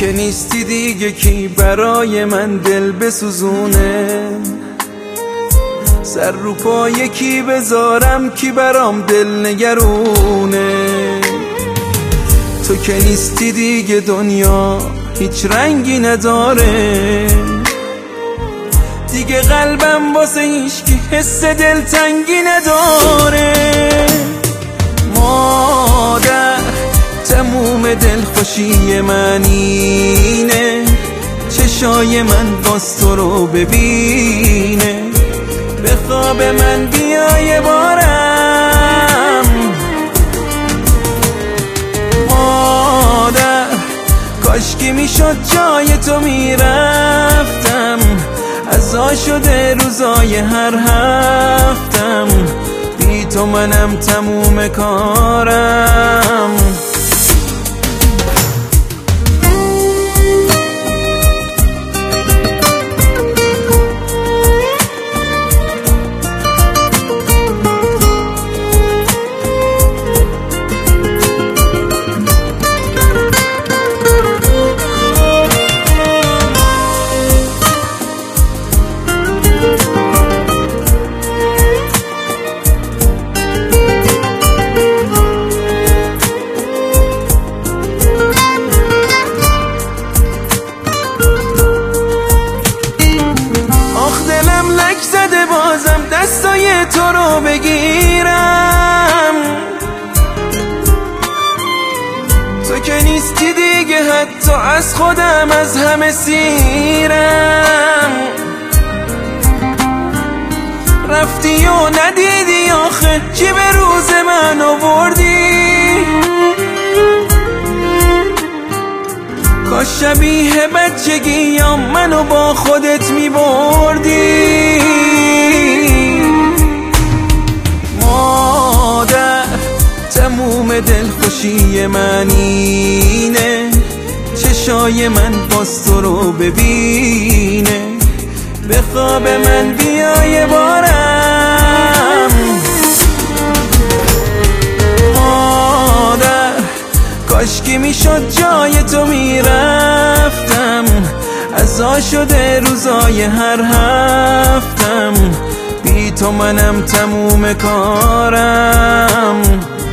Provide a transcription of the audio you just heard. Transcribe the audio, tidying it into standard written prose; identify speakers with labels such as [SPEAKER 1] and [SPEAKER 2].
[SPEAKER 1] که نیستی دیگه کی برای من دل بسوزونه؟ سر رو پای کی بذارم کی برام دل نگرونه؟ تو که نیستی دیگه دنیا هیچ رنگی نداره، دیگه قلبم واسه هیچکی حس دلتنگی نداره. مادر تموم دلخوشی من اینه، چشای من باز تو رو ببینه، به خواب من بیا یه بارم. مادر کاشکی میشد جای تو میرفتم، عزا شده روزای هر هفتم، بی تو منم تموم کارم. دستای تو رو بگیرم، تو که نیستی دیگه حتی از خودم از همه سیرم. رفتی و ندیدی آخه چی به روز من آوردی؟ کاش شبیه بچگیام منو با خودت میبردی. مادر تموم دلخوشی من اینه، چشای من باز تو رو ببینه، به خواب من بیا یه بارم. مادر کاشکی میشد جای تو میرفتم، عزا شده روزای هر هفتم، بی تو منم تموم کارم.